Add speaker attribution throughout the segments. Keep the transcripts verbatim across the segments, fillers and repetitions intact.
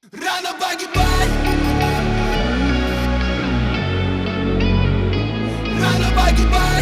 Speaker 1: Рано погибать, рано погибать,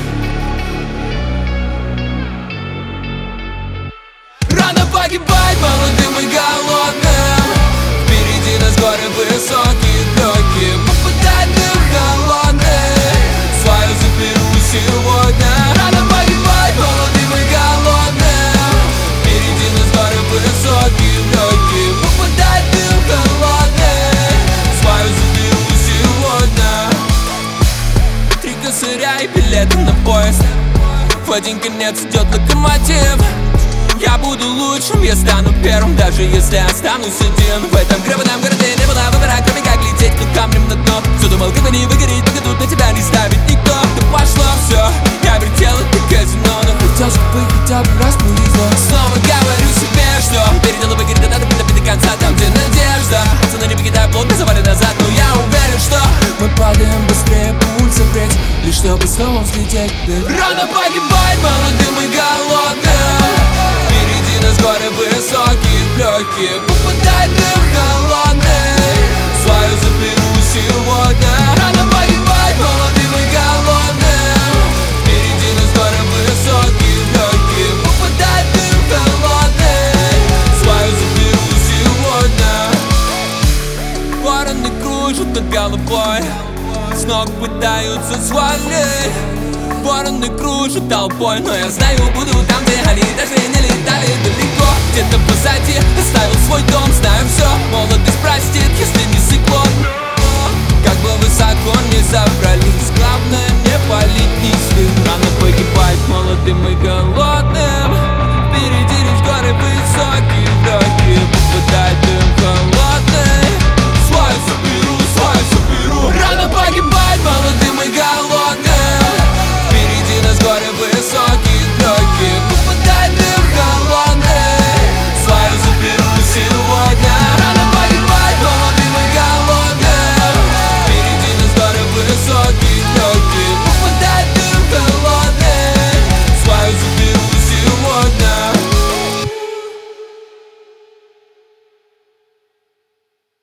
Speaker 1: рано погибать молодым и голодным. Впереди нас горы высокие, легкие, попадать дым холодный. Свою заберу сегодня. Рано погибать молодым и голодным. Впереди нас горы высокие, легкие, попадать дым холодный. Свою заберу сегодня. Три косаря и билеты на поезд. В один конец идет локомотив. Я буду лучшим, я стану первым, даже если останусь один. В этом гребаном городе не было выбора, кроме как лететь к камнем на дно. Все думал, как бы не выгореть, пока тут на тебя не ставит никто. Да пошло все, я вертел это казино, но хотел, чтобы хотя бы раз повезло. Снова говорю себе, что переделу выгореть, да надо быть до конца, там где надежда. Пацаны не покидают плотно, завали назад, но я уверен, что мы падаем быстрее, пульса встреть, лишь чтобы снова взлететь. Рано погибать молодым и голодным. Впереди нас горы высокие, легкие, попадать дым холодный. Свою заберу сегодня. Рано погибать молодым и голодным. Впереди нас горы высокие, легкие, попадать дым холодный. Свою заберу сегодня. Вороны кружат над головой, с ног пытаются свалить. Вороны кружат толпой, но я знаю, буду там, где они даже не летали далеко. Где-то позади оставил свой дом, знаю все.